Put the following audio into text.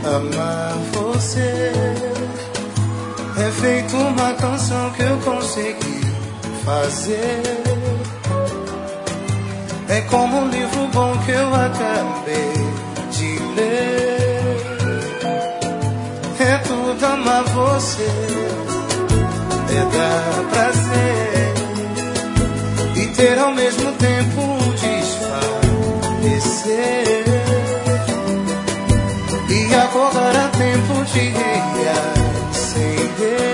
Amar você é feito uma canção que eu consegui fazer. É como um livro bom que eu acabei de ler. É tudo amar você, é dar prazer e ter ao mesmo tempo um desfalecer. E acordar a tempo de reacender.